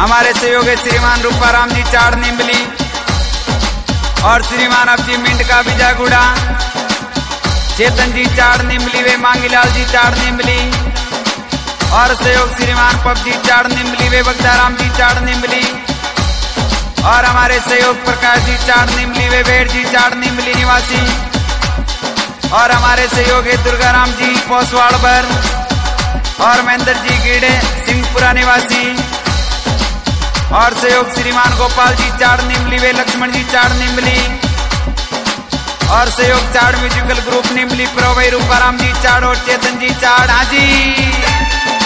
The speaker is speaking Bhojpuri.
हमारे सहयोगी श्रीमान रूपाराम जी चाड़ निम्बली और श्रीमान अबजी मिंट का बीजागुड़ा, चेतन जी चाड़ निम्बली वे मांगीलाल जी चाड़ निम्बली और सहयोग श्रीमान पबजी चाड़ निम्बली वे बगदाराम जी चाड़ निम्बली और हमारे सहयोग प्रकाश जी चाड़ निम्बली वे बेड़ जी चाड़ निम्बली निवासी और हमारे सहयोगी दुर्गाराम जी पोसवाड़बर और महेंद्र जी गिड़े सिंहपुरा निवासी और सहयोग श्रीमान गोपाल जी चाड़ निम्बली वे लक्ष्मण जी चाड़ निम्बली और सहयोग चाड़ म्यूजिकल ग्रुप निम्बली प्रो वही रूपाराम जी चाड़ और चेतन जी चाड़। हाँ जी।